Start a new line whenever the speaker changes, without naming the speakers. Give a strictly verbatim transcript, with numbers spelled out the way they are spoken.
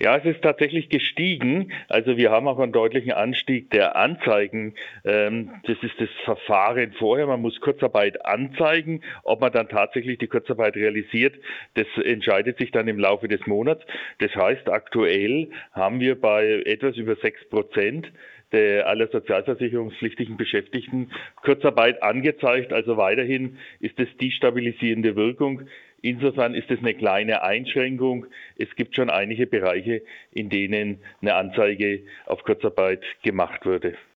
Ja, es ist tatsächlich gestiegen. Also wir haben auch einen deutlichen Anstieg der Anzeigen. Ähm, das ist das Verfahren vorher. Man muss Kurzarbeit anzeigen. Ob man dann tatsächlich die Kurzarbeit realisiert, das entscheidet sich dann im Laufe des Monats. Das heißt, aktuell haben wir bei etwas über sechs Prozent der aller sozialversicherungspflichtigen Beschäftigten Kurzarbeit angezeigt. Also weiterhin ist es die stabilisierende Wirkung. Insofern ist es eine kleine Einschränkung. Es gibt schon einige Bereiche, in denen eine Anzeige auf Kurzarbeit gemacht würde.